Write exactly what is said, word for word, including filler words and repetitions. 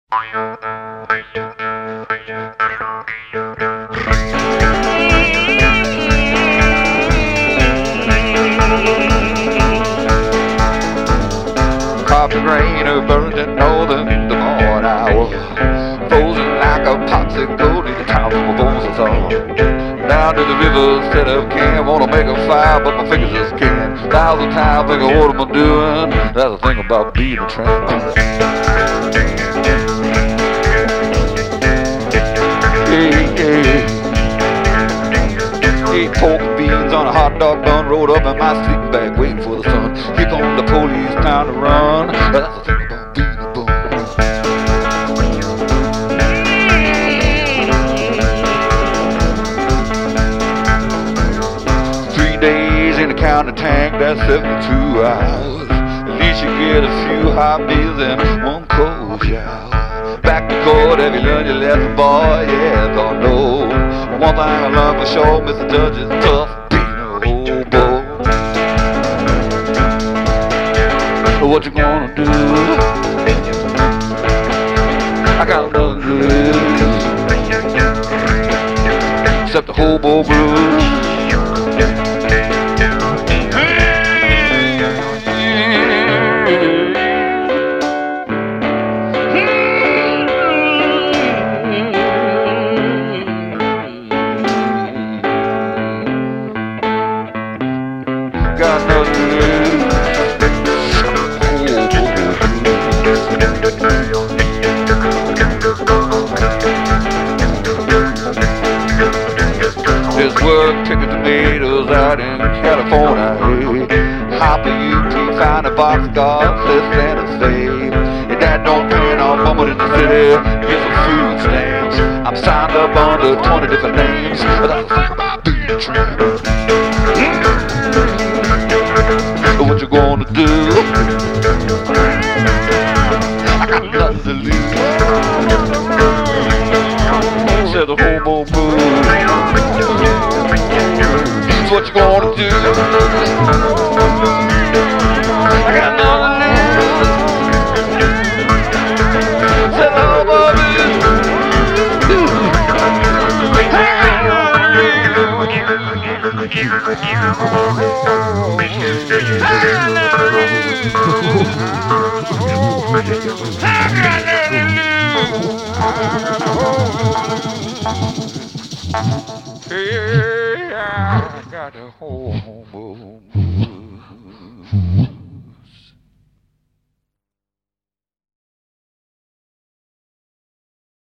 Coffee rain or burning northern in the morning hour, frozen like a popsicle in the town from a bones on. Down to the river instead of can, wanna make a fire but my fingers just can't. Thousand times thinking what am I doing, that's the thing about being a tramp. Hey, hey. Ate pork and beans on a hot dog bun, rolled up in my sleeping bag waiting for the sun. Here come the police, time to run, that's the thing about being a bum. Three days in the county tank, that's seventy-two hours. At least you get a few hot meals and one cold shower. Back to court, have you learned your lesson, boy? Yes or no? One thing I learned for sure, Mister Judge, is tough being a hobo. What you gonna do? I got nothing to lose except the hobo blues. Got nothing to lose. This work picking tomatoes out in California. Hopping U P, find a box car, less than a slave. If that don't pay on bumming in the city, get some food stamps. I'm signed up under twenty different names, but I think about being a tramp. What you gonna do? I got nothing to lose. Said the hobo blues. So what you gonna do? I got nothing to lose. Said the hobo blues. Hey, I got a hobo.